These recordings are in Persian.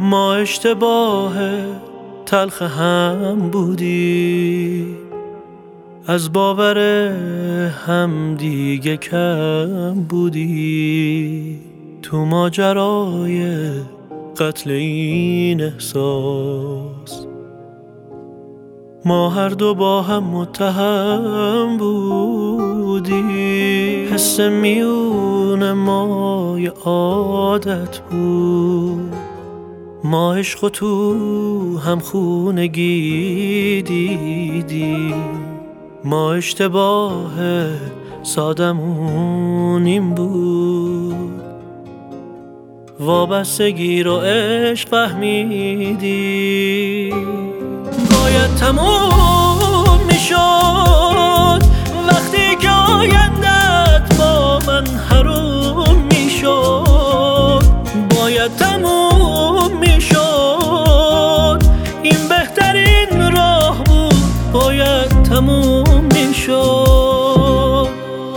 ما اشتباه تلخ هم بودی، از باور هم دیگه کم بودی. تو ماجرای قتل این احساس ما هر دو با هم متهم بودی. حس میون ما یه عادت بود، ما عشق و تو هم خونگی دیدی. ما اشتباه سادمون این بود، وابستگی رو عشق فهمیدی. باید تموم میشد وقتی که آیندت با من حروم میشد. باید تموم میشد، این بهترین راه بود. باید تموم میشد.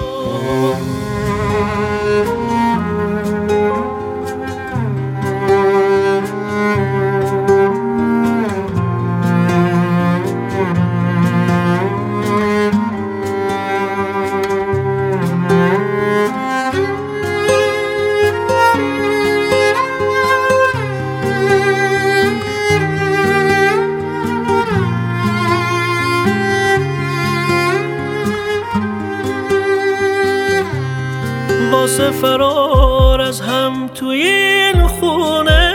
واسه فرار از هم تو این خونه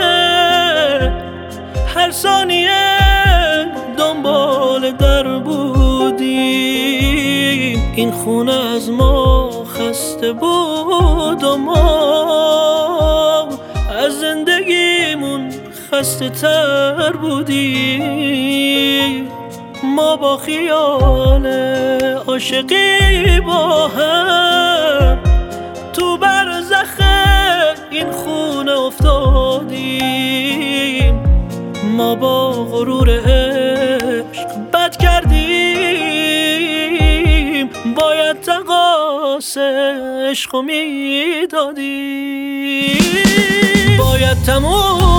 هر ثانیه دنبال در بودیم. این خونه از ما خسته بود و ما از زندگیمون خسته تر بودیم. ما با خیال عاشقی با هم تو برزخ این خونه افتادیم. ما با غرور عشق بد کردیم، باید تقاص عشق رو میدادیم. باید تموم